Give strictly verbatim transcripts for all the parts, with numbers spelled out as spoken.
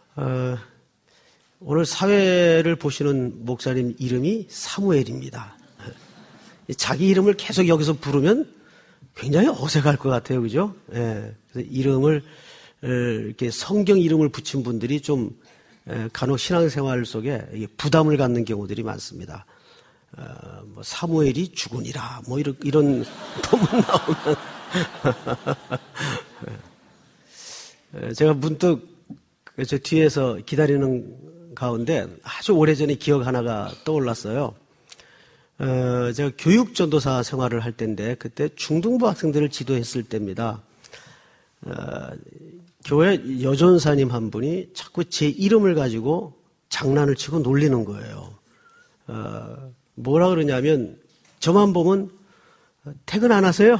어, 오늘 사회를 보시는 목사님 이름이 사무엘입니다. 자기 이름을 계속 여기서 부르면 굉장히 어색할 것 같아요. 그죠? 예. 그래서 이름을, 이렇게 성경 이름을 붙인 분들이 좀 간혹 신앙생활 속에 부담을 갖는 경우들이 많습니다. 어, 뭐 사무엘이 죽으니라 뭐 이런, 이런 본문 나오면 제가 문득 저 뒤에서 기다리는 가운데 아주 오래전에 기억 하나가 떠올랐어요. 어, 제가 교육전도사 생활을 할 때인데 그때 중등부 학생들을 지도했을 때입니다. 어, 교회 여전사님 한 분이 자꾸 제 이름을 가지고 장난을 치고 놀리는 거예요. 어, 뭐라 그러냐면 저만 보면 퇴근 안 하세요?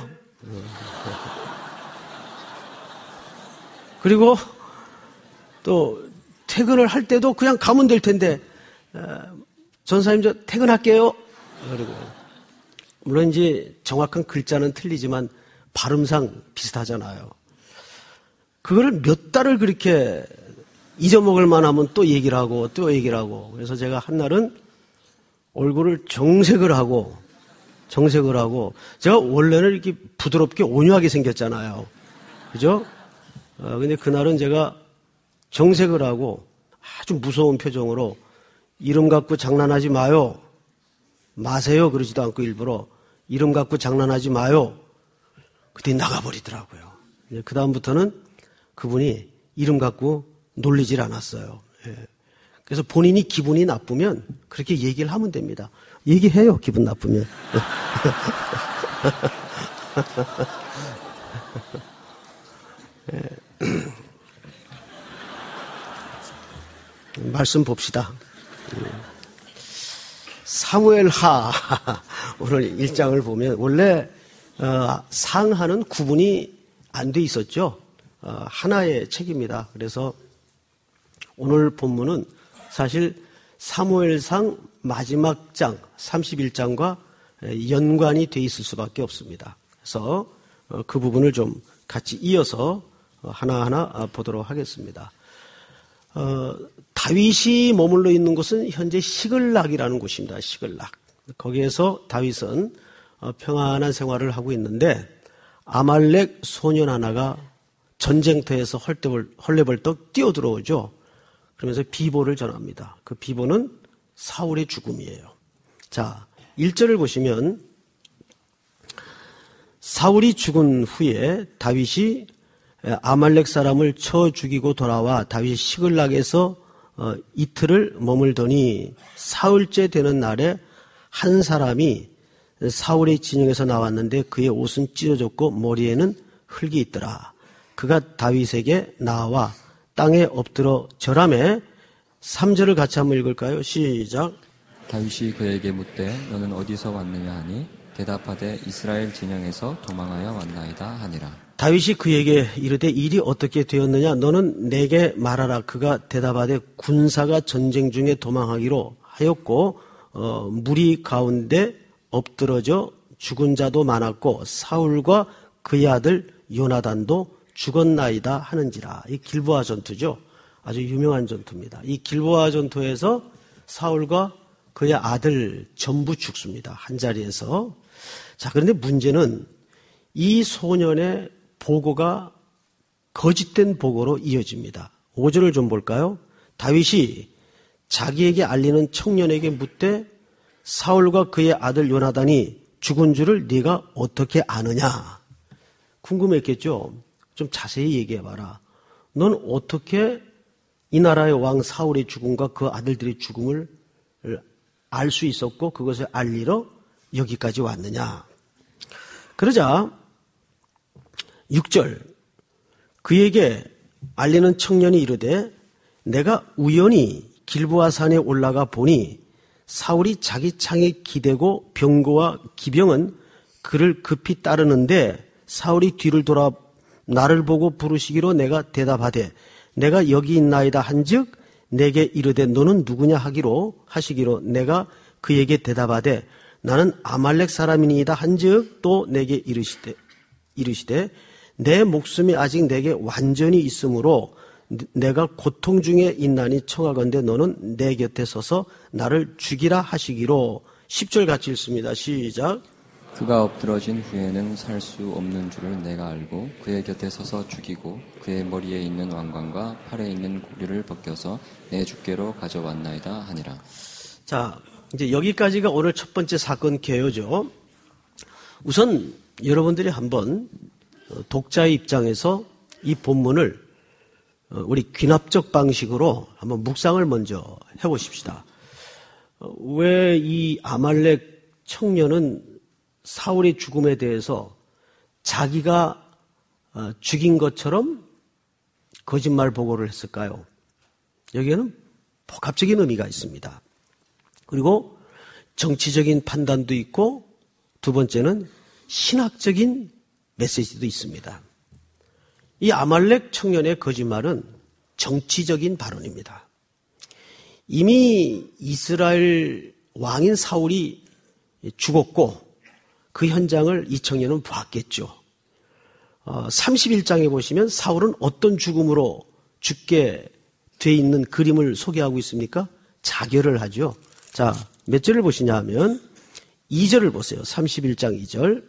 그리고 또 퇴근을 할 때도 그냥 가면 될 텐데 어, 전사님 저 퇴근할게요. 그리고 물론 이제 정확한 글자는 틀리지만 발음상 비슷하잖아요. 그거를 몇 달을 그렇게 잊어먹을 만하면 또 얘기를 하고 또 얘기를 하고 그래서 제가 한날은 얼굴을 정색을 하고 정색을 하고 제가 원래는 이렇게 부드럽게 온유하게 생겼잖아요. 그죠? 어, 근데 그날은 제가 정색을 하고 아주 무서운 표정으로 이름 갖고 장난하지 마요. 마세요. 그러지도 않고 일부러 이름 갖고 장난하지 마요. 그때 나가버리더라고요. 그 다음부터는 그분이 이름 갖고 놀리질 않았어요. 예. 그래서 본인이 기분이 나쁘면 그렇게 얘기를 하면 됩니다. 얘기해요. 기분 나쁘면. 예. 말씀 봅시다. 사무엘하 오늘 일 장을 보면 원래 어, 상하는 구분이 안 돼 있었죠. 어, 하나의 책입니다. 그래서 오늘 본문은 사실 사무엘상 마지막 장 삼십일 장과 연관이 돼 있을 수밖에 없습니다. 그래서 어, 그 부분을 좀 같이 이어서 하나하나 보도록 하겠습니다. 어, 다윗이 머물러 있는 곳은 현재 시글락이라는 곳입니다. 시글락. 거기에서 다윗은 어, 평안한 생활을 하고 있는데 아말렉 소년 하나가 전쟁터에서 헐레벌, 헐레벌떡 뛰어들어오죠. 그러면서 비보를 전합니다. 그 비보는 사울의 죽음이에요. 자, 일 절을 보시면 사울이 죽은 후에 다윗이 아말렉 사람을 쳐 죽이고 돌아와 다윗이 시글락에서 어, 이틀을 머물더니 사흘째 되는 날에 한 사람이 사울의 진영에서 나왔는데 그의 옷은 찢어졌고 머리에는 흙이 있더라. 그가 다윗에게 나와 땅에 엎드려 절하매 삼 절을 같이 한번 읽을까요? 시작. 다윗이 그에게 묻되 너는 어디서 왔느냐 하니 대답하되 이스라엘 진영에서 도망하여 왔나이다 하니라. 다윗이 그에게 이르되 일이 어떻게 되었느냐 너는 내게 말하라. 그가 대답하되 군사가 전쟁 중에 도망하기로 하였고 어, 무리 가운데 엎드러져 죽은 자도 많았고 사울과 그의 아들 요나단도 죽었나이다 하는지라. 이 길보아 전투죠. 아주 유명한 전투입니다. 이 길보아 전투에서 사울과 그의 아들 전부 죽습니다. 한 자리에서. 자, 그런데 문제는 이 소년의 보고가 거짓된 보고로 이어집니다. 오 절을 좀 볼까요? 다윗이 자기에게 알리는 청년에게 묻되 사울과 그의 아들 요나단이 죽은 줄을 네가 어떻게 아느냐? 궁금했겠죠? 좀 자세히 얘기해봐라. 넌 어떻게 이 나라의 왕 사울의 죽음과 그 아들들의 죽음을 알 수 있었고 그것을 알리러 여기까지 왔느냐? 그러자 육 절 그에게 알리는 청년이 이르되 내가 우연히 길보아 산에 올라가 보니 사울이 자기 창에 기대고 병거와 기병은 그를 급히 따르는데 사울이 뒤를 돌아 나를 보고 부르시기로 내가 대답하되 내가 여기 있나이다 한즉 내게 이르되 너는 누구냐 하기로 하시기로 내가 그에게 대답하되 나는 아말렉 사람이니이다 한즉 또 내게 이르시되 이르시되 내 목숨이 아직 내게 완전히 있으므로 내가 고통 중에 있나니 청하건대 너는 내 곁에 서서 나를 죽이라 하시기로. 십 절 같이 읽습니다. 시작. 그가 엎드러진 후에는 살 수 없는 줄을 내가 알고 그의 곁에 서서 죽이고 그의 머리에 있는 왕관과 팔에 있는 고리를 벗겨서 내 주께로 가져왔나이다 하니라. 자, 이제 여기까지가 오늘 첫 번째 사건 개요죠. 우선 여러분들이 한번 독자의 입장에서 이 본문을 우리 귀납적 방식으로 한번 묵상을 먼저 해보십시다. 왜 이 아말렉 청년은 사울의 죽음에 대해서 자기가 죽인 것처럼 거짓말 보고를 했을까요? 여기에는 복합적인 의미가 있습니다. 그리고 정치적인 판단도 있고 두 번째는 신학적인 메시지도 있습니다. 이 아말렉 청년의 거짓말은 정치적인 발언입니다. 이미 이스라엘 왕인 사울이 죽었고 그 현장을 이 청년은 봤겠죠. 어, 삼십일 장에 보시면 사울은 어떤 죽음으로 죽게 돼 있는 그림을 소개하고 있습니까? 자결을 하죠. 자, 몇 절을 보시냐 하면 이 절을 보세요. 삼십일 장 이 절.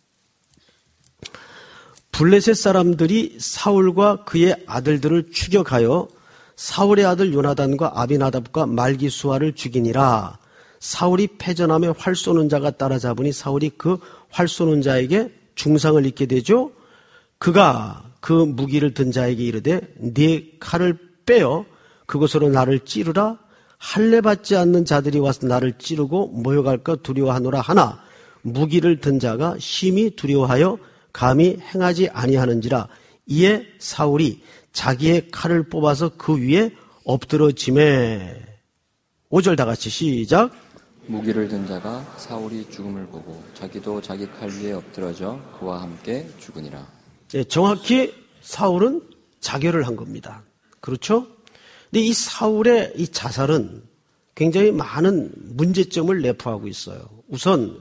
블레셋 사람들이 사울과 그의 아들들을 추격하여 사울의 아들 요나단과 아비나답과 말기수아를 죽이니라. 사울이 패전하며 활 쏘는 자가 따라잡으니 사울이 그 활 쏘는 자에게 중상을 입게 되죠. 그가 그 무기를 든 자에게 이르되 네 칼을 빼어 그것으로 나를 찌르라. 할례 받지 않는 자들이 와서 나를 찌르고 모욕할까 두려워하노라 하나 무기를 든 자가 심히 두려워하여 감히 행하지 아니하는지라. 이에 사울이 자기의 칼을 뽑아서 그 위에 엎드러지매. 오 절 다 같이 시작. 무기를 든 자가 사울이 죽음을 보고 자기도 자기 칼 위에 엎드러져 그와 함께 죽으니라. 네, 정확히 사울은 자결을 한 겁니다. 그렇죠? 근데 이 사울의 이 자살은 굉장히 많은 문제점을 내포하고 있어요. 우선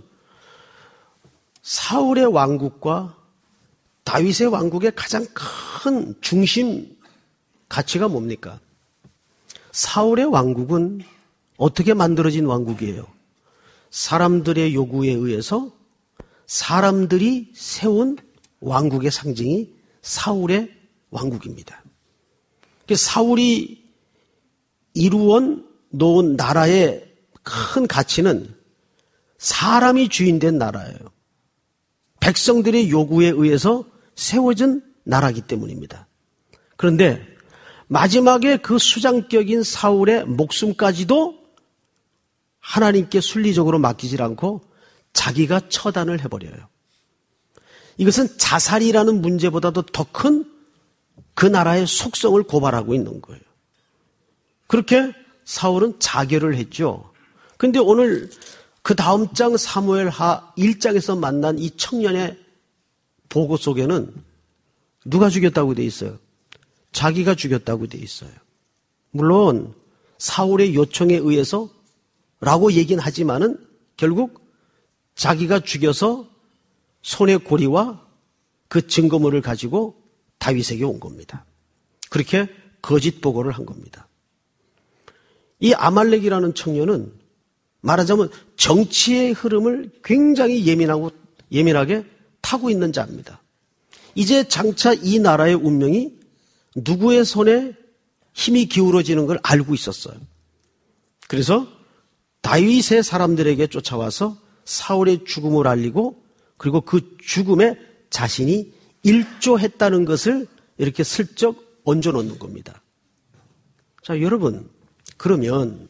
사울의 왕국과 다윗의 왕국의 가장 큰 중심 가치가 뭡니까? 사울의 왕국은 어떻게 만들어진 왕국이에요? 사람들의 요구에 의해서 사람들이 세운 왕국의 상징이 사울의 왕국입니다. 사울이 이루어 놓은 나라의 큰 가치는 사람이 주인된 나라예요. 백성들의 요구에 의해서 세워진 나라이기 때문입니다. 그런데 마지막에 그 수장격인 사울의 목숨까지도 하나님께 순리적으로 맡기질 않고 자기가 처단을 해버려요. 이것은 자살이라는 문제보다도 더 큰 그 나라의 속성을 고발하고 있는 거예요. 그렇게 사울은 자결을 했죠. 그런데 오늘 그 다음 장 사무엘하 일 장에서 만난 이 청년의 보고 속에는 누가 죽였다고 돼 있어요? 자기가 죽였다고 돼 있어요. 물론 사울의 요청에 의해서 라고 얘기는 하지만은 결국 자기가 죽여서 손의 고리와 그 증거물을 가지고 다윗에게 온 겁니다. 그렇게 거짓 보고를 한 겁니다. 이 아말렉이라는 청년은 말하자면 정치의 흐름을 굉장히 예민하고 예민하게 타고 있는 자입니다. 이제 장차 이 나라의 운명이 누구의 손에 힘이 기울어지는 걸 알고 있었어요. 그래서 다윗의 사람들에게 쫓아와서 사울의 죽음을 알리고 그리고 그 죽음에 자신이 일조했다는 것을 이렇게 슬쩍 얹어놓는 겁니다. 자, 여러분, 그러면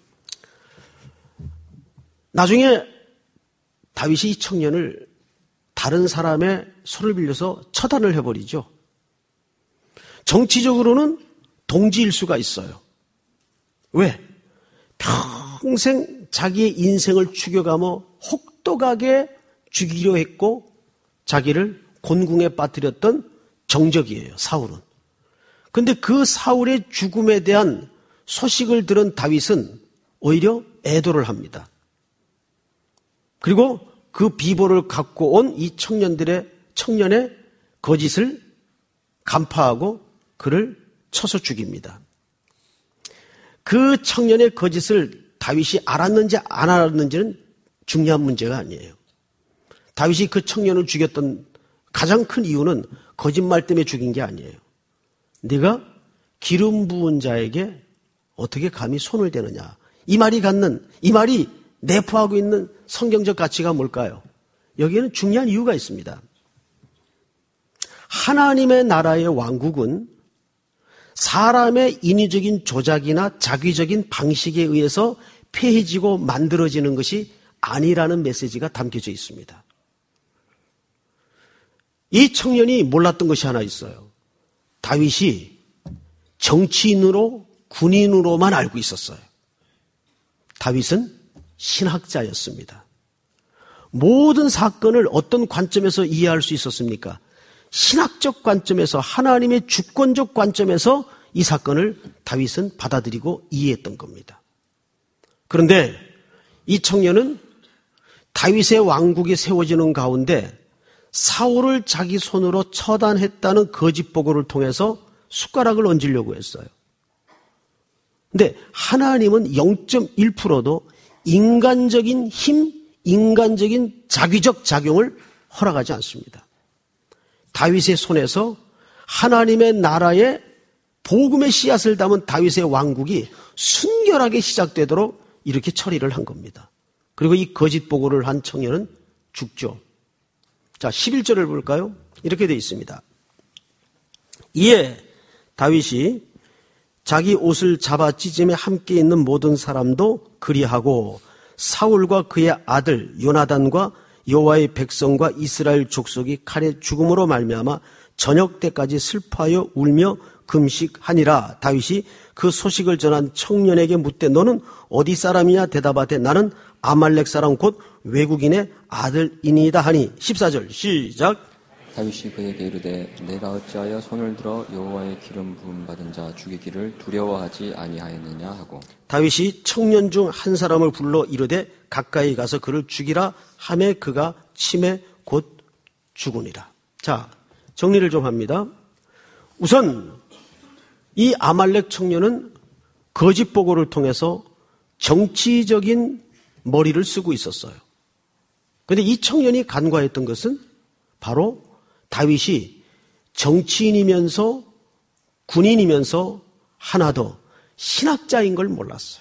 나중에 다윗이 이 청년을 다른 사람의 손을 빌려서 처단을 해버리죠. 정치적으로는 동지일 수가 있어요. 왜? 평생 자기의 인생을 죽여가며 혹독하게 죽이려 했고 자기를 곤궁에 빠뜨렸던 정적이에요, 사울은. 그런데 그 사울의 죽음에 대한 소식을 들은 다윗은 오히려 애도를 합니다. 그리고 그 비보를 갖고 온 이 청년들의 청년의 거짓을 간파하고 그를 쳐서 죽입니다. 그 청년의 거짓을 다윗이 알았는지 안 알았는지는 중요한 문제가 아니에요. 다윗이 그 청년을 죽였던 가장 큰 이유는 거짓말 때문에 죽인 게 아니에요. 네가 기름 부은 자에게 어떻게 감히 손을 대느냐. 이 말이 갖는, 이 말이 내포하고 있는 성경적 가치가 뭘까요? 여기에는 중요한 이유가 있습니다. 하나님의 나라의 왕국은 사람의 인위적인 조작이나 자기적인 방식에 의해서 폐해지고 만들어지는 것이 아니라는 메시지가 담겨져 있습니다. 이 청년이 몰랐던 것이 하나 있어요. 다윗이 정치인으로 군인으로만 알고 있었어요. 다윗은 신학자였습니다. 모든 사건을 어떤 관점에서 이해할 수 있었습니까? 신학적 관점에서, 하나님의 주권적 관점에서 이 사건을 다윗은 받아들이고 이해했던 겁니다. 그런데 이 청년은 다윗의 왕국이 세워지는 가운데 사울을 자기 손으로 처단했다는 거짓 보고를 통해서 숟가락을 얹으려고 했어요. 근데 하나님은 영 점 일 퍼센트도 인간적인 힘, 인간적인 자기적 작용을 허락하지 않습니다. 다윗의 손에서 하나님의 나라의 복음의 씨앗을 담은 다윗의 왕국이 순결하게 시작되도록 이렇게 처리를 한 겁니다. 그리고 이 거짓 보고를 한 청년은 죽죠. 자, 십일 절을 볼까요? 이렇게 되어 있습니다. 이에 다윗이 자기 옷을 잡아 찢음에 함께 있는 모든 사람도 그리하고 사울과 그의 아들 요나단과 여호와의 백성과 이스라엘 족속이 칼의 죽음으로 말미암아 저녁 때까지 슬퍼하여 울며 금식하니라. 다윗이 그 소식을 전한 청년에게 묻되 너는 어디 사람이냐 대답하되 나는 아말렉 사람 곧 외국인의 아들이니이다 하니. 십사 절 시작. 다윗이 그에게 이르되 내가 어찌하여 손을 들어 여호와의 기름 부음 받은 자 죽이기를 두려워하지 아니하였느냐 하고. 다윗이 청년 중 한 사람을 불러 이르되 가까이 가서 그를 죽이라 하매 그가 침에 곧 죽으니라. 자, 정리를 좀 합니다. 우선 이 아말렉 청년은 거짓 보고를 통해서 정치적인 머리를 쓰고 있었어요. 그런데 이 청년이 간과했던 것은 바로 다윗이 정치인이면서 군인이면서 하나 더 신학자인 걸 몰랐어요.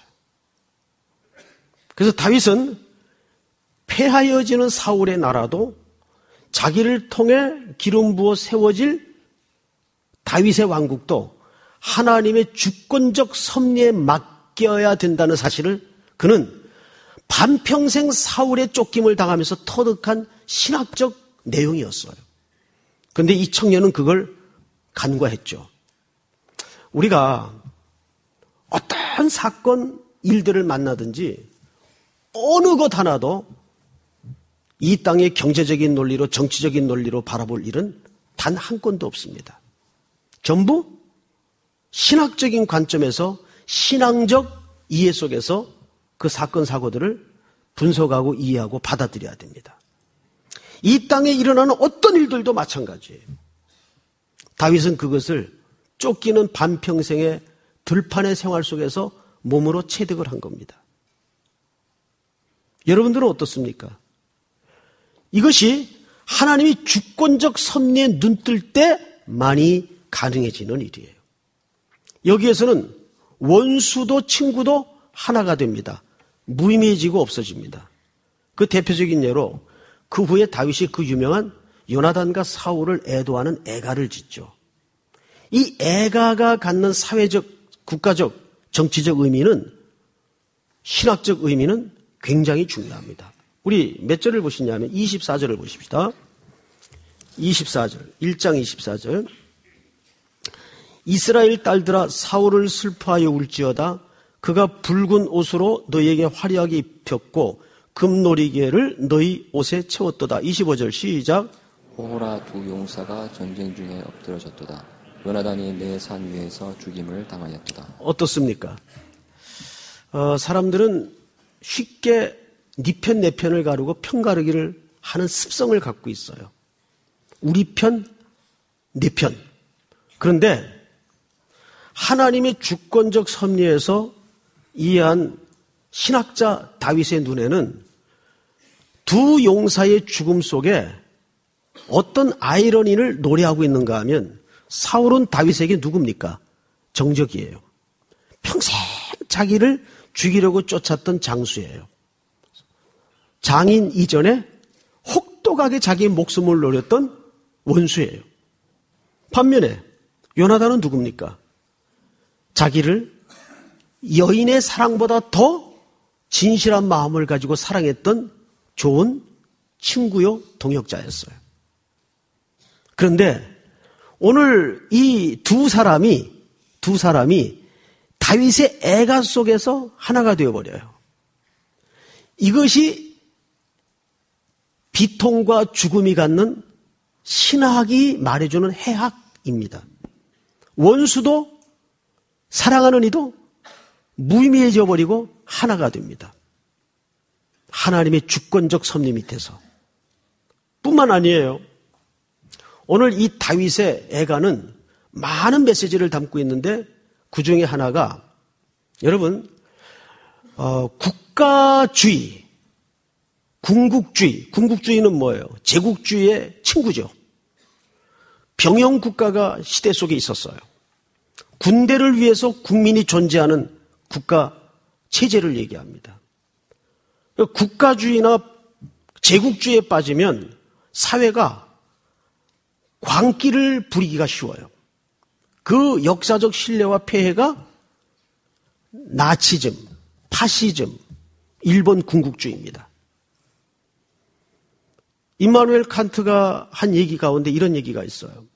그래서 다윗은 폐하여지는 사울의 나라도 자기를 통해 기름 부어 세워질 다윗의 왕국도 하나님의 주권적 섭리에 맡겨야 된다는 사실을 그는 반평생 사울의 쫓김을 당하면서 터득한 신학적 내용이었어요. 그런데 이 청년은 그걸 간과했죠. 우리가 어떤 사건, 일들을 만나든지 어느 것 하나도 이 땅의 경제적인 논리로, 정치적인 논리로 바라볼 일은 단 한 건도 없습니다. 전부 신학적인 관점에서 신앙적 이해 속에서 그 사건, 사고들을 분석하고 이해하고 받아들여야 됩니다. 이 땅에 일어나는 어떤 일들도 마찬가지예요. 다윗은 그것을 쫓기는 반평생의 들판의 생활 속에서 몸으로 체득을 한 겁니다. 여러분들은 어떻습니까? 이것이 하나님이 주권적 섭리에 눈뜰 때만이 가능해지는 일이에요. 여기에서는 원수도 친구도 하나가 됩니다. 무의미해지고 없어집니다. 그 대표적인 예로 그 후에 다윗이 그 유명한 요나단과 사울을 애도하는 애가를 짓죠. 이 애가가 갖는 사회적, 국가적, 정치적 의미는, 신학적 의미는 굉장히 중요합니다. 우리 몇 절을 보시냐면 이십사 절을 보십시다. 이십사 절, 일 장 이십사 절. 이스라엘 딸들아 사울을 슬퍼하여 울지어다. 그가 붉은 옷으로 너희에게 화려하게 입혔고 금놀이개를 너희 옷에 채웠도다. 이십오 절 시작. 호호라 두 용사가 전쟁 중에 엎드러졌도다. 요나단이 내 산 위에서 죽임을 당하였도다. 어떻습니까? 어, 사람들은 쉽게 네 편 내 편을 가르고 편 가르기를 하는 습성을 갖고 있어요. 우리 편, 내 편. 그런데 하나님의 주권적 섭리에서 이해한 신학자 다윗의 눈에는 두 용사의 죽음 속에 어떤 아이러니를 노래하고 있는가 하면 사울은 다윗에게 누굽니까? 정적이에요. 평생 자기를 죽이려고 쫓았던 장수예요. 장인 이전에 혹독하게 자기의 목숨을 노렸던 원수예요. 반면에 요나단은 누굽니까? 자기를 여인의 사랑보다 더 진실한 마음을 가지고 사랑했던 좋은 친구요 동역자였어요. 그런데 오늘 이 두 사람이 두 사람이 다윗의 애가 속에서 하나가 되어버려요. 이것이 비통과 죽음이 갖는 신학이 말해주는 해학입니다. 원수도 사랑하는 이도 무의미해져 버리고 하나가 됩니다. 하나님의 주권적 섭리 밑에서. 뿐만 아니에요. 오늘 이 다윗의 애가는 많은 메시지를 담고 있는데 그 중에 하나가 여러분 어, 국가주의, 군국주의. 군국주의는 뭐예요? 제국주의의 친구죠. 병영국가가 시대 속에 있었어요. 군대를 위해서 국민이 존재하는 국가 체제를 얘기합니다. 국가주의나 제국주의에 빠지면 사회가 광기를 부리기가 쉬워요. 그 역사적 신뢰와 폐해가 나치즘, 파시즘, 일본 군국주의입니다. 임마누엘 칸트가 한 얘기 가운데 이런 얘기가 있어요.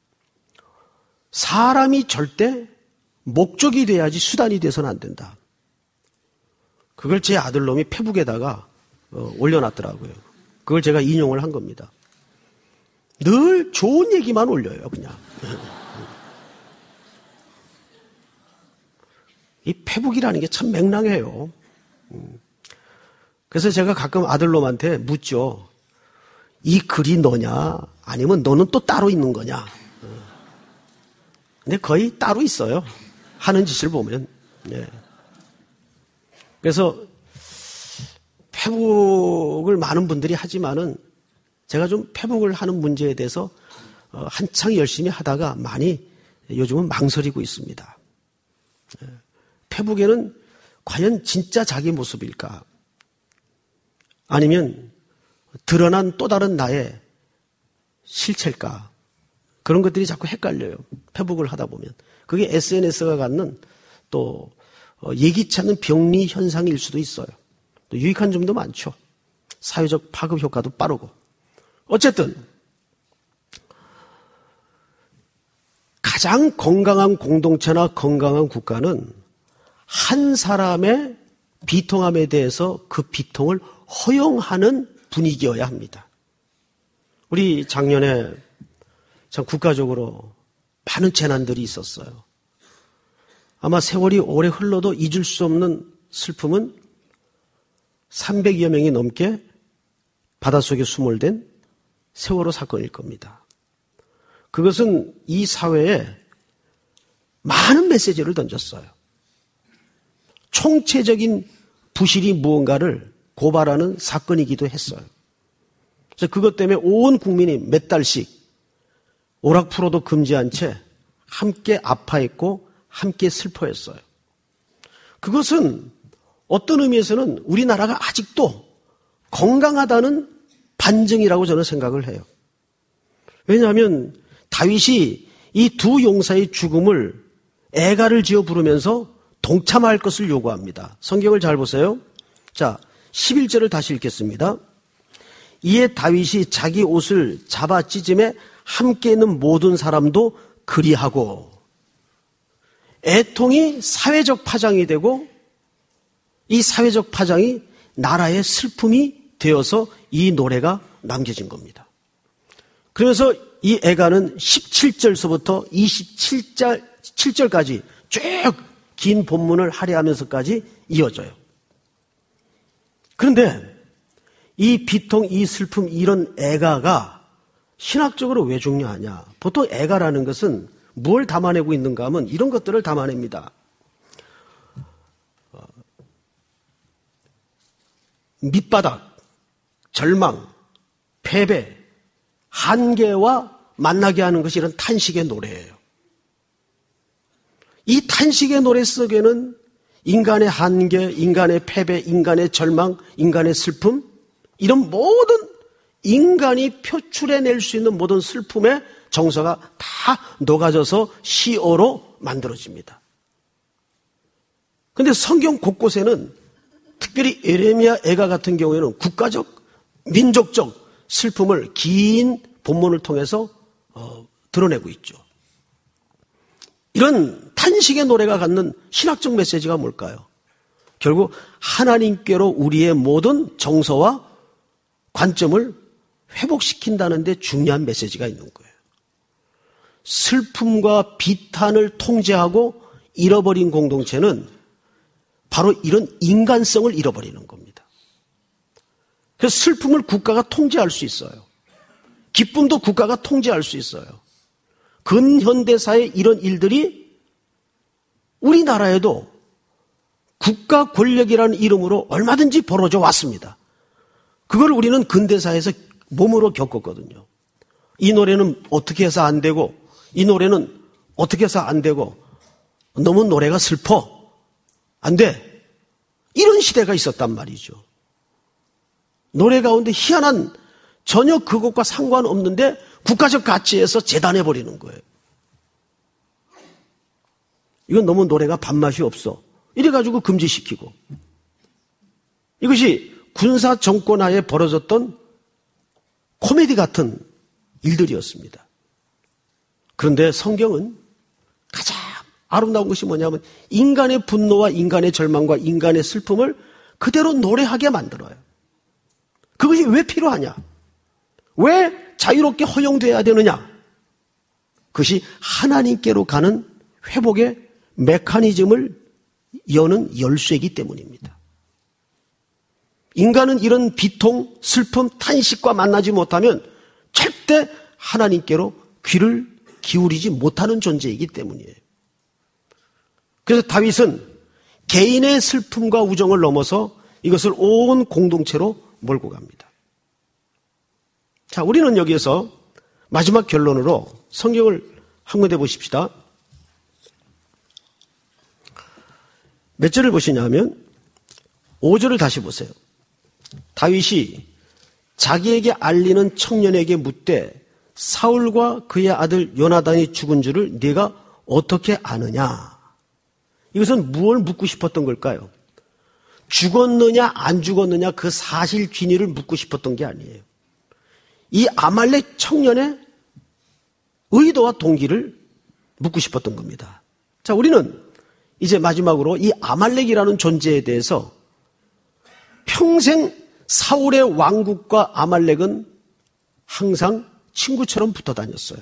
사람이 절대 목적이 돼야지 수단이 돼서는 안 된다. 그걸 제 아들놈이 페북에다가 어, 올려놨더라고요. 그걸 제가 인용을 한 겁니다. 늘 좋은 얘기만 올려요, 그냥. 이 페북이라는 게 참 맹랑해요. 그래서 제가 가끔 아들놈한테 묻죠. 이 글이 너냐? 아니면 너는 또 따로 있는 거냐? 근데 거의 따로 있어요. 하는 짓을 보면. 네. 그래서 페북을 많은 분들이 하지만은 제가 좀 페북을 하는 문제에 대해서 한창 열심히 하다가 많이 요즘은 망설이고 있습니다. 페북에는 과연 진짜 자기 모습일까? 아니면 드러난 또 다른 나의 실체일까? 그런 것들이 자꾸 헷갈려요. 페북을 하다 보면. 그게 에스엔에스가 갖는 또 예기치 않은 병리 현상일 수도 있어요. 또 유익한 점도 많죠. 사회적 파급 효과도 빠르고. 어쨌든 가장 건강한 공동체나 건강한 국가는 한 사람의 비통함에 대해서 그 비통을 허용하는 분위기여야 합니다. 우리 작년에 참 국가적으로 많은 재난들이 있었어요. 아마 세월이 오래 흘러도 잊을 수 없는 슬픔은 삼백여 명이 넘게 바닷속에 수몰된 세월호 사건일 겁니다. 그것은 이 사회에 많은 메시지를 던졌어요. 총체적인 부실이 무언가를 고발하는 사건이기도 했어요. 그래서 그것 때문에 온 국민이 몇 달씩 오락프로도 금지한 채 함께 아파했고 함께 슬퍼했어요. 그것은 어떤 의미에서는 우리나라가 아직도 건강하다는 반증이라고 저는 생각을 해요. 왜냐하면 다윗이 이 두 용사의 죽음을 애가를 지어 부르면서 동참할 것을 요구합니다. 성경을 잘 보세요. 자, 십일 절을 다시 읽겠습니다. 이에 다윗이 자기 옷을 잡아 찢음에 함께 있는 모든 사람도 그리하고, 애통이 사회적 파장이 되고 이 사회적 파장이 나라의 슬픔이 되어서 이 노래가 남겨진 겁니다. 그래서 이 애가는 십칠 절서부터 이십칠 절, 칠 절까지 쭉 긴 본문을 할애하면서까지 이어져요. 그런데 이 비통, 이 슬픔, 이런 애가가 신학적으로 왜 중요하냐? 보통 애가라는 것은 뭘 담아내고 있는가 하면 이런 것들을 담아냅니다. 밑바닥, 절망, 패배, 한계와 만나게 하는 것이 이런 탄식의 노래예요. 이 탄식의 노래 속에는 인간의 한계, 인간의 패배, 인간의 절망, 인간의 슬픔, 이런 모든 인간이 표출해낼 수 있는 모든 슬픔의 정서가 다 녹아져서 시어로 만들어집니다. 그런데 성경 곳곳에는 특별히 에레미야 애가 같은 경우에는 국가적, 민족적 슬픔을 긴 본문을 통해서 어, 드러내고 있죠. 이런 탄식의 노래가 갖는 신학적 메시지가 뭘까요? 결국 하나님께로 우리의 모든 정서와 관점을 회복시킨다는 데 중요한 메시지가 있는 거예요. 슬픔과 비탄을 통제하고 잃어버린 공동체는 바로 이런 인간성을 잃어버리는 겁니다. 그래서 슬픔을 국가가 통제할 수 있어요. 기쁨도 국가가 통제할 수 있어요. 근현대사의 이런 일들이 우리나라에도 국가 권력이라는 이름으로 얼마든지 벌어져 왔습니다. 그걸 우리는 근대사에서 몸으로 겪었거든요. 이 노래는 어떻게 해서 안 되고, 이 노래는 어떻게 해서 안 되고, 너무 노래가 슬퍼. 안 돼. 이런 시대가 있었단 말이죠. 노래 가운데 희한한 전혀 그것과 상관없는데 국가적 가치에서 재단해버리는 거예요. 이건 너무 노래가 밥맛이 없어. 이래가지고 금지시키고. 이것이 군사 정권 하에 벌어졌던 코미디 같은 일들이었습니다. 그런데 성경은 가장 아름다운 것이 뭐냐면 인간의 분노와 인간의 절망과 인간의 슬픔을 그대로 노래하게 만들어요. 그것이 왜 필요하냐? 왜 자유롭게 허용돼야 되느냐? 그것이 하나님께로 가는 회복의 메커니즘을 여는 열쇠이기 때문입니다. 인간은 이런 비통, 슬픔, 탄식과 만나지 못하면 절대 하나님께로 귀를 기울이지 못하는 존재이기 때문이에요. 그래서 다윗은 개인의 슬픔과 우정을 넘어서 이것을 온 공동체로 몰고 갑니다. 자, 우리는 여기에서 마지막 결론으로 성경을 한 군데 보십시다. 몇 절을 보시냐면 오 절을 다시 보세요. 다윗이 자기에게 알리는 청년에게 묻되 사울과 그의 아들 요나단이 죽은 줄을 네가 어떻게 아느냐? 이것은 무엇을 묻고 싶었던 걸까요? 죽었느냐 안 죽었느냐 그 사실 진위를 묻고 싶었던 게 아니에요. 이 아말렉 청년의 의도와 동기를 묻고 싶었던 겁니다. 자, 우리는 이제 마지막으로 이 아말렉이라는 존재에 대해서 평생 사울의 왕국과 아말렉은 항상 친구처럼 붙어 다녔어요.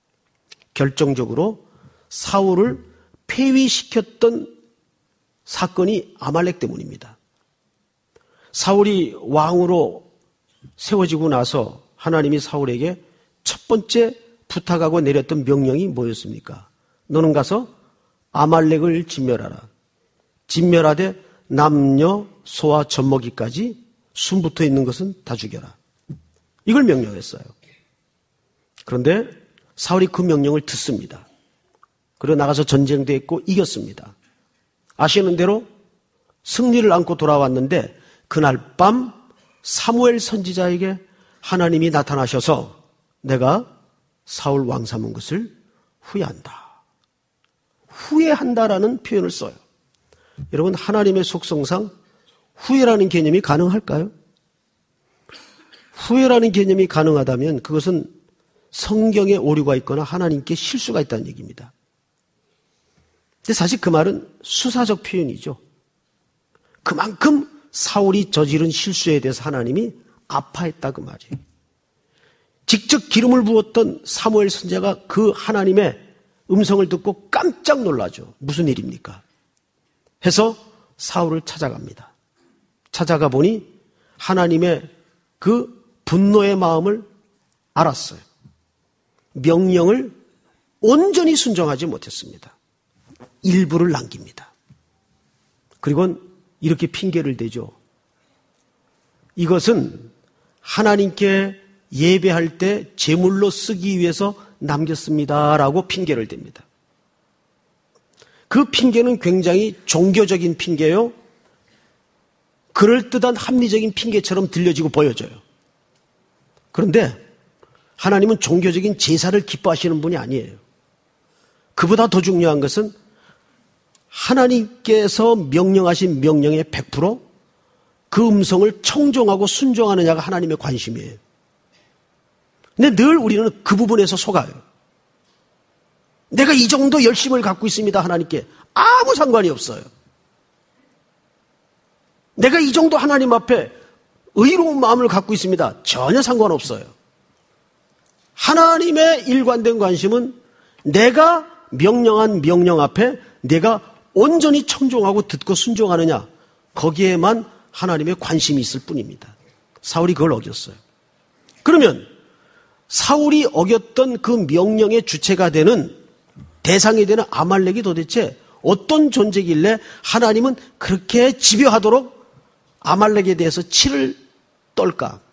결정적으로 사울을 폐위시켰던 사건이 아말렉 때문입니다. 사울이 왕으로 세워지고 나서 하나님이 사울에게 첫 번째 부탁하고 내렸던 명령이 뭐였습니까? 너는 가서 아말렉을 진멸하라. 진멸하되 남녀, 소와 젖먹이까지 숨 붙어 있는 것은 다 죽여라. 이걸 명령했어요. 그런데 사울이 그 명령을 듣습니다. 그리고 나가서 전쟁도 했고 이겼습니다. 아시는 대로 승리를 안고 돌아왔는데 그날 밤 사무엘 선지자에게 하나님이 나타나셔서 내가 사울 왕 삼은 것을 후회한다. 후회한다라는 표현을 써요. 여러분, 하나님의 속성상 후회라는 개념이 가능할까요? 후회라는 개념이 가능하다면 그것은 성경에 오류가 있거나 하나님께 실수가 있다는 얘기입니다. 근데 사실 그 말은 수사적 표현이죠. 그만큼 사울이 저지른 실수에 대해서 하나님이 아파했다 그 말이에요. 직접 기름을 부었던 사무엘 선지자가 그 하나님의 음성을 듣고 깜짝 놀라죠. 무슨 일입니까? 해서 사울을 찾아갑니다. 찾아가 보니 하나님의 그 분노의 마음을 알았어요. 명령을 온전히 순종하지 못했습니다. 일부를 남깁니다. 그리고 이렇게 핑계를 대죠. 이것은 하나님께 예배할 때 제물로 쓰기 위해서 남겼습니다라고 핑계를 댑니다. 그 핑계는 굉장히 종교적인 핑계요. 그럴듯한 합리적인 핑계처럼 들려지고 보여져요. 그런데 하나님은 종교적인 제사를 기뻐하시는 분이 아니에요. 그보다 더 중요한 것은 하나님께서 명령하신 명령의 백 퍼센트 그 음성을 청종하고 순종하느냐가 하나님의 관심이에요. 근데 늘 우리는 그 부분에서 속아요. 내가 이 정도 열심을 갖고 있습니다, 하나님께. 아무 상관이 없어요. 내가 이 정도 하나님 앞에 의로운 마음을 갖고 있습니다. 전혀 상관없어요. 하나님의 일관된 관심은 내가 명령한 명령 앞에 내가 온전히 청종하고 듣고 순종하느냐, 거기에만 하나님의 관심이 있을 뿐입니다. 사울이 그걸 어겼어요. 그러면 사울이 어겼던 그 명령의 주체가 되는, 대상이 되는 아말렉이 도대체 어떤 존재길래 하나님은 그렇게 집요하도록 아말렉에 대해서 치를 떨까?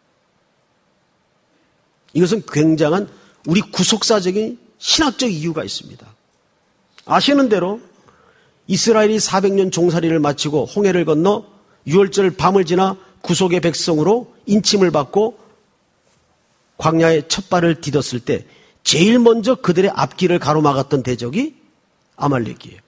이것은 굉장한 우리 구속사적인 신학적 이유가 있습니다. 아시는 대로 이스라엘이 사백 년 종살이를 마치고 홍해를 건너 유월절 밤을 지나 구속의 백성으로 인침을 받고 광야에 첫 발을 디뎠을 때 제일 먼저 그들의 앞길을 가로막았던 대적이 아말렉이에요.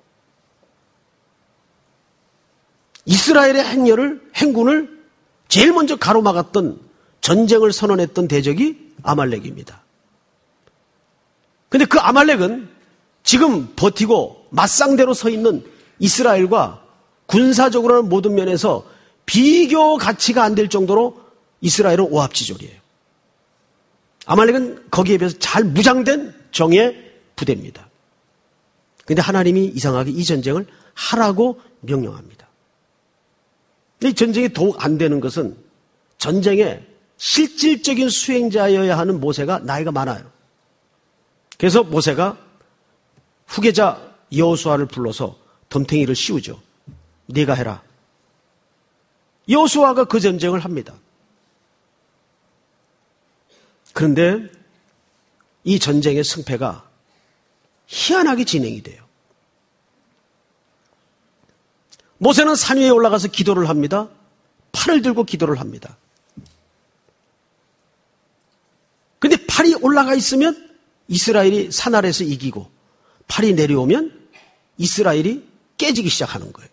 이스라엘의 행렬을, 행군을 제일 먼저 가로막았던, 전쟁을 선언했던 대적이 아말렉입니다. 그런데 그 아말렉은 지금 버티고 맞상대로 서 있는 이스라엘과 군사적으로는 모든 면에서 비교 가치가 안 될 정도로 이스라엘은 오합지졸이에요. 아말렉은 거기에 비해서 잘 무장된 정예 부대입니다. 그런데 하나님이 이상하게 이 전쟁을 하라고 명령합니다. 근데 이 전쟁이 더욱 안 되는 것은 전쟁의 실질적인 수행자여야 하는 모세가 나이가 많아요. 그래서 모세가 후계자 여호수아를 불러서 덤탱이를 씌우죠. 네가 해라. 여호수아가 그 전쟁을 합니다. 그런데 이 전쟁의 승패가 희한하게 진행이 돼요. 모세는 산 위에 올라가서 기도를 합니다. 팔을 들고 기도를 합니다. 근데 팔이 올라가 있으면 이스라엘이 산 아래에서 이기고, 팔이 내려오면 이스라엘이 깨지기 시작하는 거예요.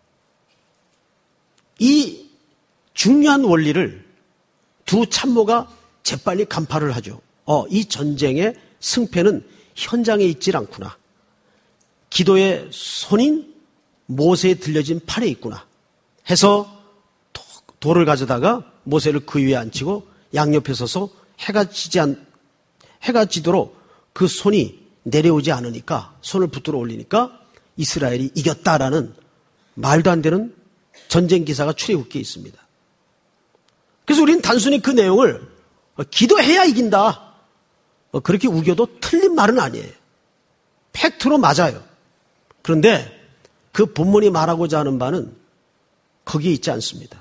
이 중요한 원리를 두 참모가 재빨리 간파를 하죠. 어, 이 전쟁의 승패는 현장에 있질 않구나. 기도의 손인 모세에 들려진 팔에 있구나 해서 돌을 가져다가 모세를 그 위에 앉히고 양옆에 서서 해가 지지 않, 해가 지도록 그 손이 내려오지 않으니까, 손을 붙들어 올리니까 이스라엘이 이겼다라는 말도 안 되는 전쟁 기사가 출애굽기에 있습니다. 그래서 우리는 단순히 그 내용을 기도해야 이긴다, 그렇게 우겨도 틀린 말은 아니에요. 팩트로 맞아요. 그런데 그 본문이 말하고자 하는 바는 거기에 있지 않습니다.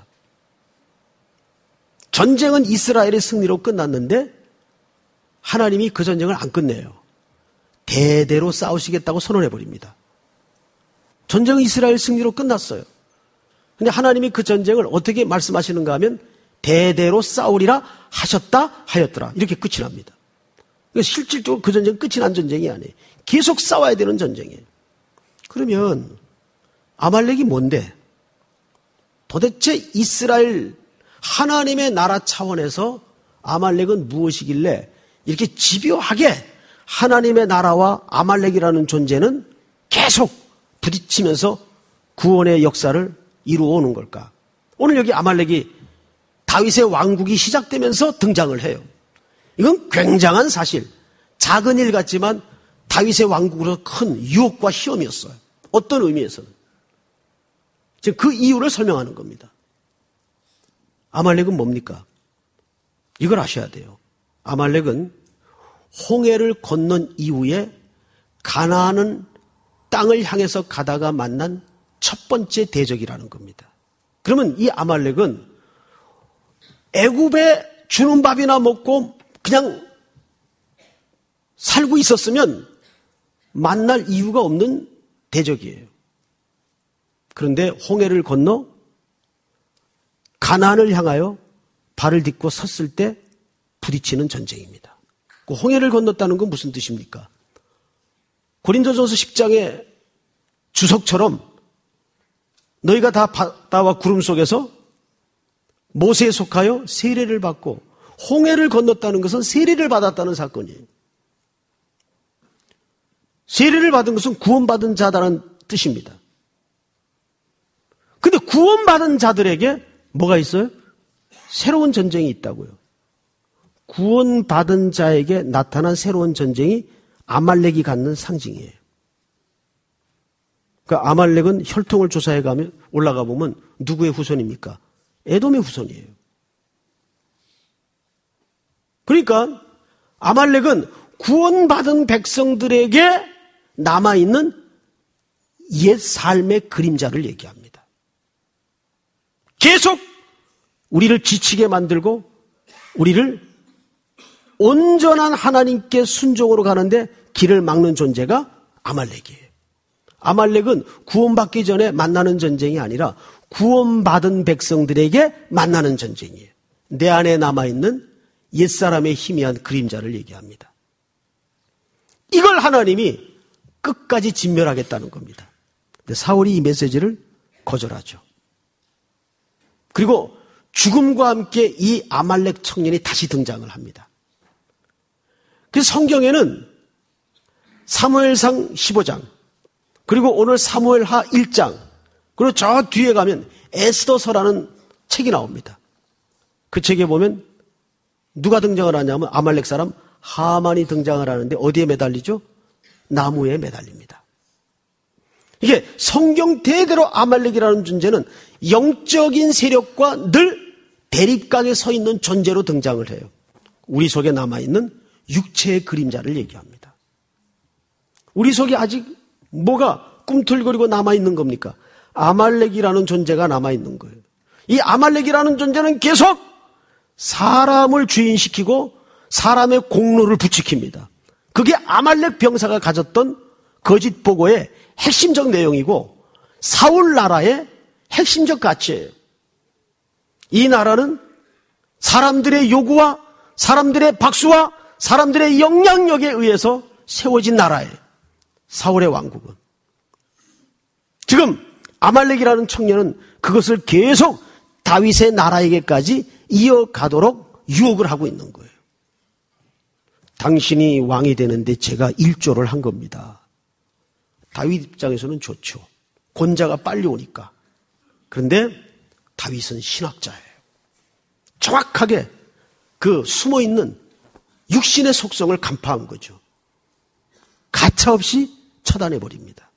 전쟁은 이스라엘의 승리로 끝났는데 하나님이 그 전쟁을 안 끝내요. 대대로 싸우시겠다고 선언해버립니다. 전쟁은 이스라엘 승리로 끝났어요. 그런데 하나님이 그 전쟁을 어떻게 말씀하시는가 하면 대대로 싸우리라 하셨다 하였더라, 이렇게 끝이 납니다. 실질적으로 그 전쟁은 끝이 난 전쟁이 아니에요. 계속 싸워야 되는 전쟁이에요. 그러면 아말렉이 뭔데? 도대체 이스라엘 하나님의 나라 차원에서 아말렉은 무엇이길래 이렇게 집요하게 하나님의 나라와 아말렉이라는 존재는 계속 부딪히면서 구원의 역사를 이루어오는 걸까? 오늘 여기 아말렉이 다윗의 왕국이 시작되면서 등장을 해요. 이건 굉장한 사실, 작은 일 같지만 다윗의 왕국으로 큰 유혹과 시험이었어요. 어떤 의미에서는. 지금 그 이유를 설명하는 겁니다. 아말렉은 뭡니까? 이걸 아셔야 돼요. 아말렉은 홍해를 건넌 이후에 가나안은 땅을 향해서 가다가 만난 첫 번째 대적이라는 겁니다. 그러면 이 아말렉은 애굽에 주는 밥이나 먹고 그냥 살고 있었으면 만날 이유가 없는 대적이에요. 그런데 홍해를 건너 가나안을 향하여 발을 딛고 섰을 때 부딪히는 전쟁입니다. 그 홍해를 건넜다는 건 무슨 뜻입니까? 고린도전서 십 장의 주석처럼 너희가 다 바다와 구름 속에서 모세에 속하여 세례를 받고 홍해를 건넜다는 것은 세례를 받았다는 사건이에요. 세례를 받은 것은 구원받은 자다라는 뜻입니다. 근데 구원받은 자들에게 뭐가 있어요? 새로운 전쟁이 있다고요. 구원받은 자에게 나타난 새로운 전쟁이 아말렉이 갖는 상징이에요. 그러니까 아말렉은 혈통을 조사해 가면 올라가 보면 누구의 후손입니까? 에돔의 후손이에요. 그러니까 아말렉은 구원받은 백성들에게 남아있는 옛 삶의 그림자를 얘기합니다. 계속 우리를 지치게 만들고 우리를 온전한 하나님께 순종으로 가는데 길을 막는 존재가 아말렉이에요. 아말렉은 구원받기 전에 만나는 전쟁이 아니라 구원받은 백성들에게 만나는 전쟁이에요. 내 안에 남아있는 옛사람의 희미한 그림자를 얘기합니다. 이걸 하나님이 끝까지 진멸하겠다는 겁니다. 근데 사울이 이 메시지를 거절하죠. 그리고 죽음과 함께 이 아말렉 청년이 다시 등장을 합니다. 그래서 성경에는 사무엘상 십오 장, 그리고 오늘 사무엘하 일 장, 그리고 저 뒤에 가면 에스더서라는 책이 나옵니다. 그 책에 보면 누가 등장을 하냐면 아말렉 사람 하만이 등장을 하는데 어디에 매달리죠? 나무에 매달립니다. 이게 성경 대대로 아말렉이라는 존재는 영적인 세력과 늘 대립각에 서 있는 존재로 등장을 해요. 우리 속에 남아있는 육체의 그림자를 얘기합니다. 우리 속에 아직 뭐가 꿈틀거리고 남아있는 겁니까? 아말렉이라는 존재가 남아있는 거예요. 이 아말렉이라는 존재는 계속 사람을 주인시키고 사람의 공로를 부추깁니다. 그게 아말렉 병사가 가졌던 거짓 보고의 핵심적 내용이고 사울 나라의 핵심적 가치예요. 이 나라는 사람들의 요구와 사람들의 박수와 사람들의 영향력에 의해서 세워진 나라예요. 사울의 왕국은. 지금 아말렉이라는 청년은 그것을 계속 다윗의 나라에게까지 이어가도록 유혹을 하고 있는 거예요. 당신이 왕이 되는데 제가 일조를 한 겁니다. 다윗 입장에서는 좋죠. 권자가 빨리 오니까. 그런데 다윗은 신학자예요. 정확하게 그 숨어있는 육신의 속성을 간파한 거죠. 가차없이 처단해버립니다.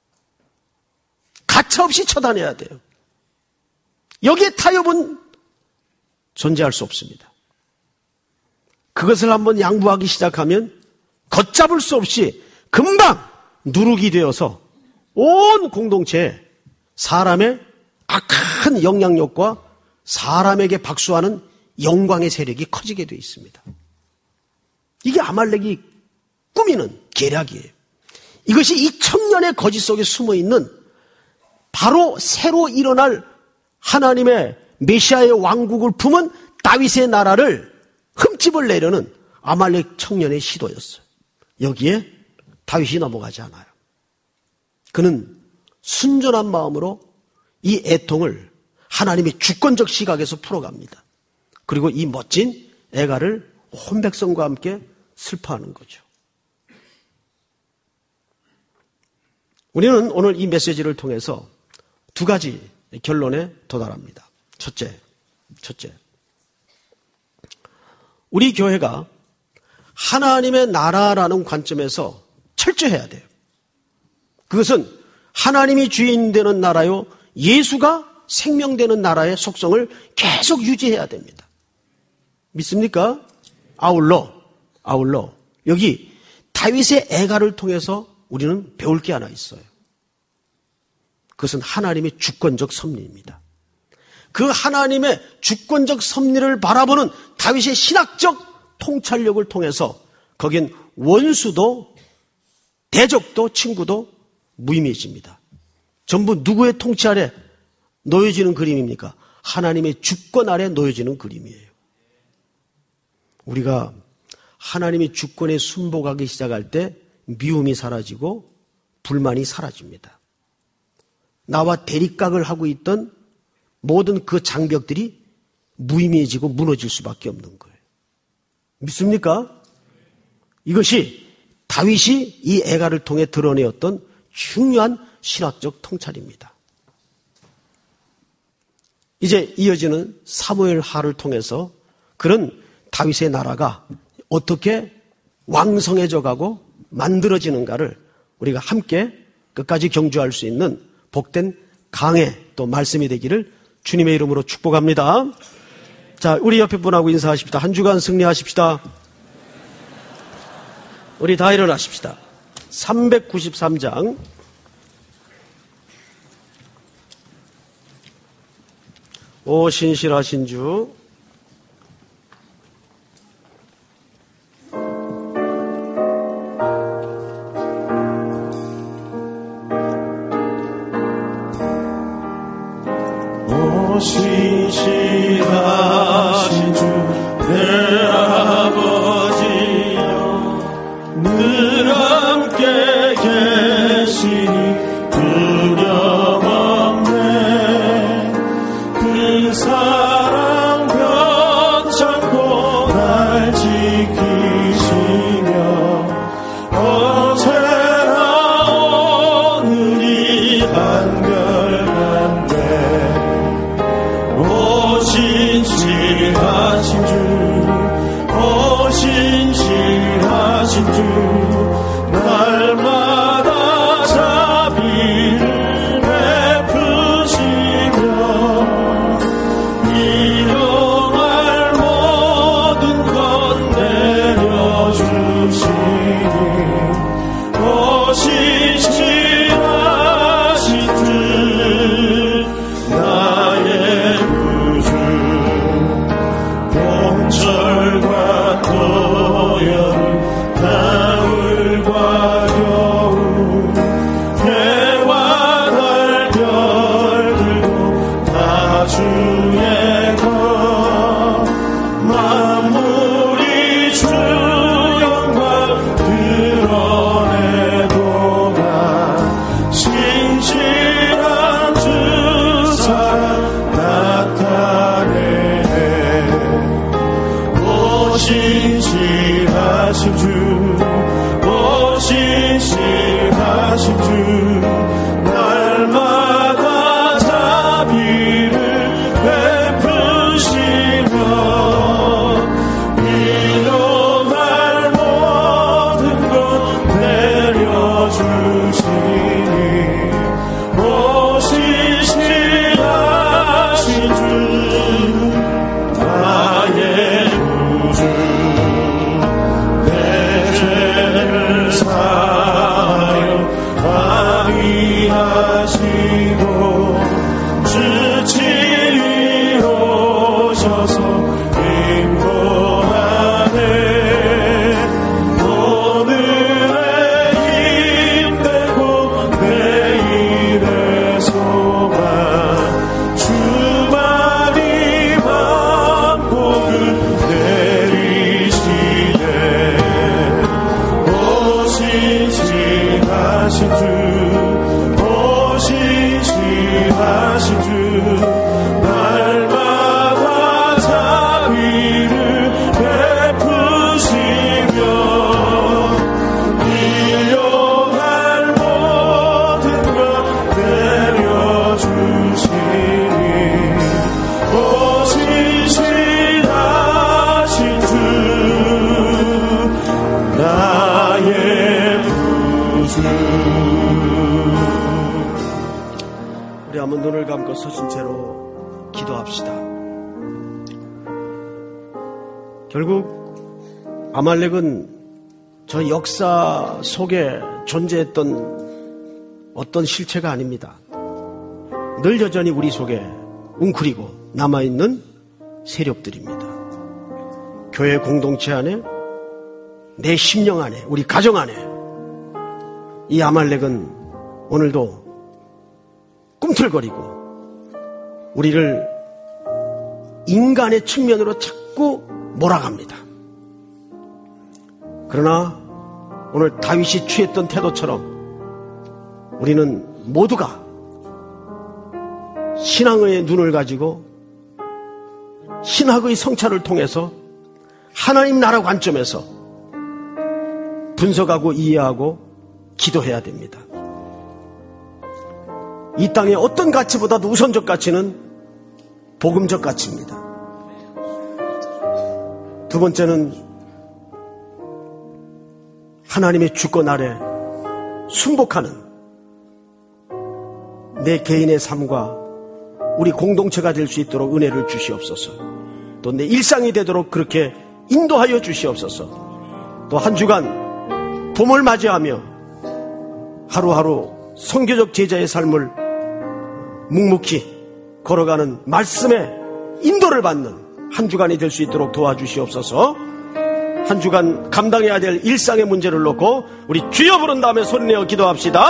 가차없이 처단해야 돼요. 여기에 타협은 존재할 수 없습니다. 그것을 한번 양보하기 시작하면 걷잡을 수 없이 금방 누룩이 되어서 온 공동체에 사람의 악한 영향력과 사람에게 박수하는 영광의 세력이 커지게 되어 있습니다. 이게 아말렉이 꾸미는 계략이에요. 이것이 이 천년의 거짓 속에 숨어있는 바로 새로 일어날 하나님의 메시아의 왕국을 품은 다윗의 나라를 흠집을 내려는 아말렉 청년의 시도였어요. 여기에 다윗이 넘어가지 않아요. 그는 순전한 마음으로 이 애통을 하나님의 주권적 시각에서 풀어갑니다. 그리고 이 멋진 애가를 온 백성과 함께 슬퍼하는 거죠. 우리는 오늘 이 메시지를 통해서 두 가지 결론에 도달합니다. 첫째, 첫째. 우리 교회가 하나님의 나라라는 관점에서 철저해야 돼요. 그것은 하나님이 주인 되는 나라요, 예수가 생명되는 나라의 속성을 계속 유지해야 됩니다. 믿습니까? 아울러, 아울러 여기 다윗의 애가를 통해서 우리는 배울 게 하나 있어요. 그것은 하나님의 주권적 섭리입니다. 그 하나님의 주권적 섭리를 바라보는 다윗의 신학적 통찰력을 통해서 거긴 원수도 대적도 친구도 무의미해집니다. 전부 누구의 통치 아래 놓여지는 그림입니까? 하나님의 주권 아래 놓여지는 그림이에요. 우리가 하나님의 주권에 순복하기 시작할 때 미움이 사라지고 불만이 사라집니다. 나와 대립각을 하고 있던 모든 그 장벽들이 무의미해지고 무너질 수밖에 없는 거예요. 믿습니까? 이것이 다윗이 이 애가를 통해 드러내었던 중요한 신학적 통찰입니다. 이제 이어지는 사무엘 하를 통해서 그런 다윗의 나라가 어떻게 왕성해져 가고 만들어지는가를 우리가 함께 끝까지 경주할 수 있는 복된 강해 또 말씀이 되기를 주님의 이름으로 축복합니다. 자, 우리 옆에 분하고 인사하십시다. 한 주간 승리하십시다. 우리 다 일어나십시다. 삼백구십삼 장 오 신실하신 주 오 신실하신 주 내 아버지여 늘 함께 계시니 두려움 없네 그 사랑 변찮고 날 지키시며 어제나 오늘이 한결같네 오 신실하신 주 오 신실하신 주 날마다 자비를 베푸시며 일용할 모든 것 내려주시니 오 신실하신 주 나의 구주 봄철과 또여름 가을과 겨울 해와 달 별들도 다 주의 것 만물이 주 영광 드러내도다 신실한 주 사랑 나타내 오 신실하신 주, 오 신실하신 주, 날마다 자비를 베푸시며 일용할 모든 것 내려주시니 오 신실하신 주 나의 구주 내 죄를 사하여 방위하시고 주 친히 오셔서 인도하네 오늘의 힘되고 내일의 소망 주만이 만복을 내리시네 오 신실하신 주 오 신실하신 주 날마다 자비를 베푸시며 일용할 모든 것 내려주시니 오 신실하신 주 나의 구주 우리 한번 눈을 감고 서신 채로 기도합시다. 결국 아말렉은 저 역사 속에 존재했던 어떤 실체가 아닙니다. 늘 여전히 우리 속에 웅크리고 남아있는 세력들입니다. 교회 공동체 안에, 내 심령 안에, 우리 가정 안에 이 아말렉은 오늘도 꿈틀거리고 우리를 인간의 측면으로 자꾸 몰아갑니다. 그러나 오늘 다윗이 취했던 태도처럼 우리는 모두가 신앙의 눈을 가지고 신학의 성찰을 통해서 하나님 나라 관점에서 분석하고 이해하고 기도해야 됩니다. 이 땅의 어떤 가치보다도 우선적 가치는 복음적 가치입니다. 두 번째는 하나님의 주권 아래 순복하는 내 개인의 삶과 우리 공동체가 될 수 있도록 은혜를 주시옵소서. 또 내 일상이 되도록 그렇게 인도하여 주시옵소서. 또 한 주간 봄을 맞이하며 하루하루 선교적 제자의 삶을 묵묵히 걸어가는 말씀의 인도를 받는 한 주간이 될 수 있도록 도와주시옵소서. 한 주간 감당해야 될 일상의 문제를 놓고 우리 주여 부른 다음에 소리내어 기도합시다.